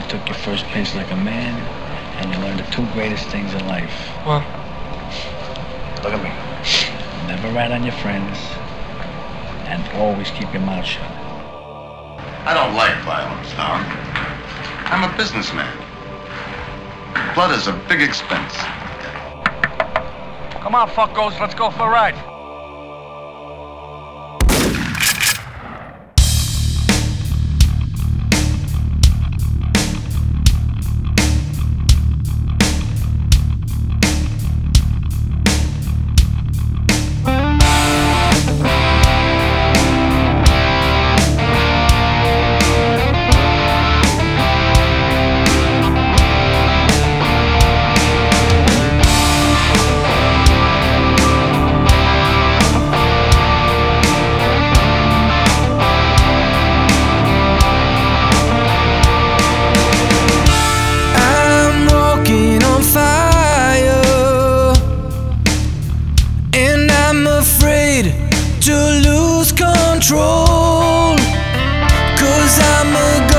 took your first pinch like a man, and you learned the two greatest things in life. What? Look at me. Never rat on your friends, and always keep your mouth shut. I don't like violence, Don. I'm a businessman. Blood is a big expense. Come on, fuckos, let's go for a ride. To lose control, 'cause I'm a